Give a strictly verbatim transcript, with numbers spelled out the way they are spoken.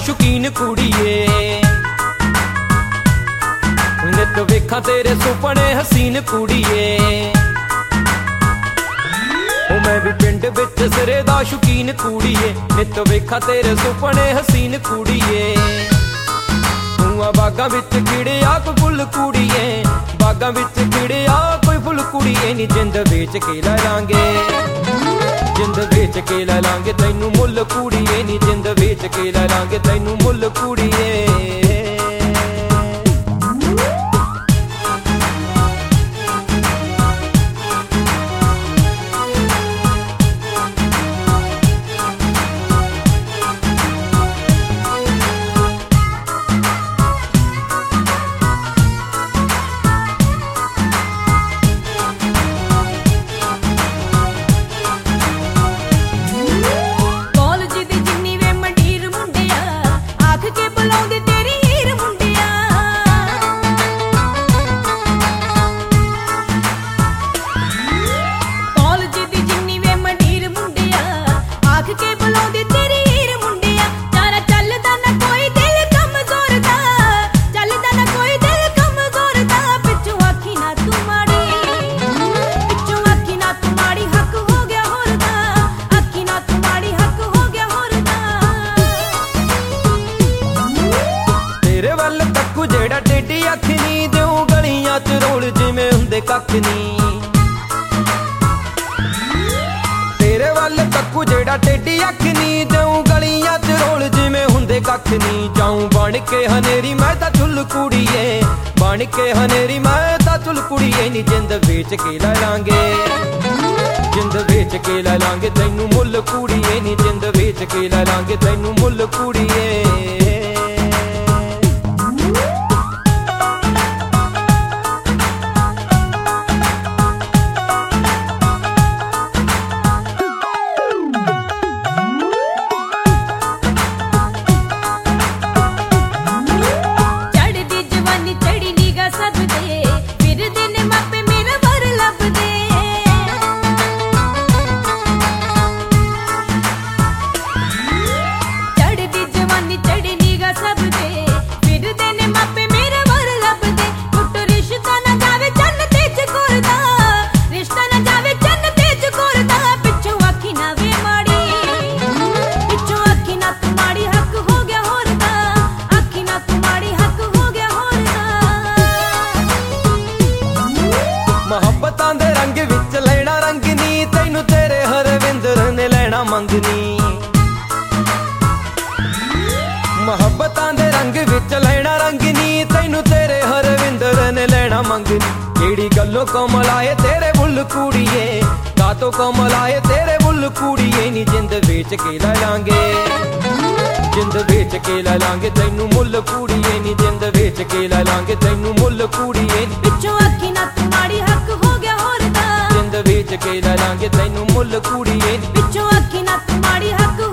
शौकीन कुड़िए नित वेखा तेरे सुपने हसीन कुड़िए मैं भी पिंड विच सिरे दा शौकीन कुड़िए नित वेखा तेरे सुपने हसीन कुड़िए तू आ बागां विच खिड़िया कोई फुल कुड़िए बागां विच खिड़िया कोई फुल कुड़िए नी जिंद बेच के लै लांगे जिंद बेच के लै लांगे तैनू मुल कुड़िए नी जिंद बेच के लै लांगे तैनू मुल कुड़िए कख नी तेरे वल तक्कू जेड़ा टेढ़ी अख नी देऊं गलियां च रोल जिवें हुंदे कख नी जाऊं बन के हनेरी मैं तां चुल कुड़िए बन के हनेरी मैं तां चुल कुड़िए नी जिंद बेच के लै लांगे जिंद बेच के लै लांगे तैनू मुल कुड़िए नी जिंद बेच के लै लांगे तैनू मुल कुड़िए मोहब्बतां दे रंग विच लेना रंगनी तैनू तेरे हरविंदर ने लेना मंगनी मोहब्बतां दे रंग विच लेना रंगनी तैनू तेरे हरविंदर ने लेना मंगनी केड़ी गल्लों कोमल आए तेरे बुल कुड़िए कातों कोमल आए तेरे बुल कुड़िए नी जिंद बेच के लै लांगे जिंद बेच के लै लांगे तैनू मुल कुड़िए नी जिंद बेच के लै लांगे तैनू मुल कुड़िए पिछों अखी ना तुम्हारी हक हो गया होर दा जिंद बेच के लै लांगे तैनू मुल कुड़िए पिछों अखी ना तुम्हारी हक